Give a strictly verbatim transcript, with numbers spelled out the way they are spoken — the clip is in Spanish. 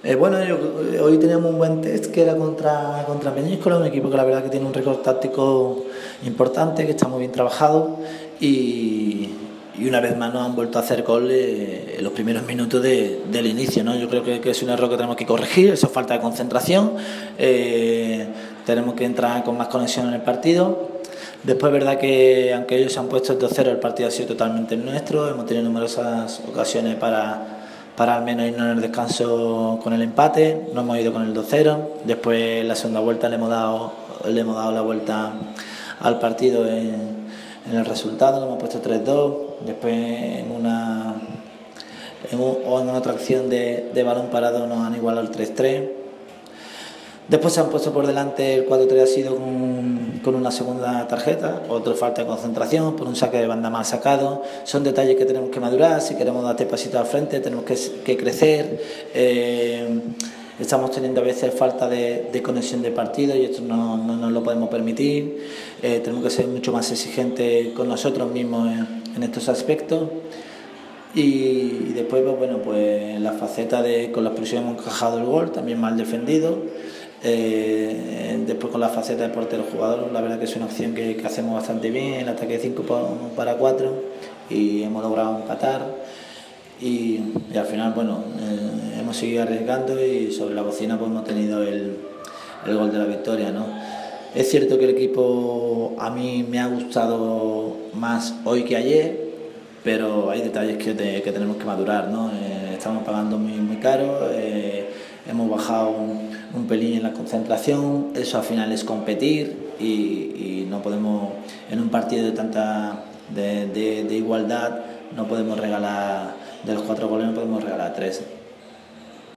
Eh, bueno, yo, hoy teníamos un buen test que era contra, contra Peñíscola, un equipo que la verdad que tiene un récord táctico importante, que está muy bien trabajado y, y una vez más nos han vuelto a hacer gol en los primeros minutos de, del inicio, ¿no? Yo creo que, que es un error que tenemos que corregir, eso es falta de concentración, eh, tenemos que entrar con más conexión en el partido. Después es verdad que aunque ellos se han puesto el dos cero, el partido ha sido totalmente nuestro, hemos tenido numerosas ocasiones para para al menos irnos en el descanso con el empate, no hemos ido con el dos cero, después en la segunda vuelta le hemos dado, le hemos dado la vuelta al partido en, en el resultado, le hemos puesto tres dos, después en una, en, un, o en otra acción de, de balón parado nos han igualado el tres tres. Después se han puesto por delante, el cuatro tres ha sido con, con una segunda tarjeta, otra falta de concentración, por un saque de banda mal sacado. Son detalles que tenemos que madurar, si queremos dar este pasito al frente tenemos que, que crecer. Eh, estamos teniendo a veces falta de, de conexión de partido y esto no, no nos lo podemos permitir. Eh, tenemos que ser mucho más exigentes con nosotros mismos en, en estos aspectos. Y, y después, pues, bueno, pues la faceta de con la explosión hemos encajado el gol, también mal defendido. Eh, después con la faceta de portero jugador, la verdad que es una acción que, que hacemos bastante bien, el ataque de cinco para cuatro y hemos logrado empatar y, y al final, bueno, eh, hemos seguido arriesgando y sobre la bocina pues hemos tenido el, el gol de la victoria, ¿no? Es cierto que el equipo a mí me ha gustado más hoy que ayer, pero hay detalles que, te, que tenemos que madurar, ¿no? Eh, estamos pagando muy, muy caro, eh, hemos bajado un, un pelín en la concentración, eso al final es competir y, y no podemos, en un partido de tanta de, de, de igualdad, no podemos regalar, de los cuatro goles no podemos regalar tres.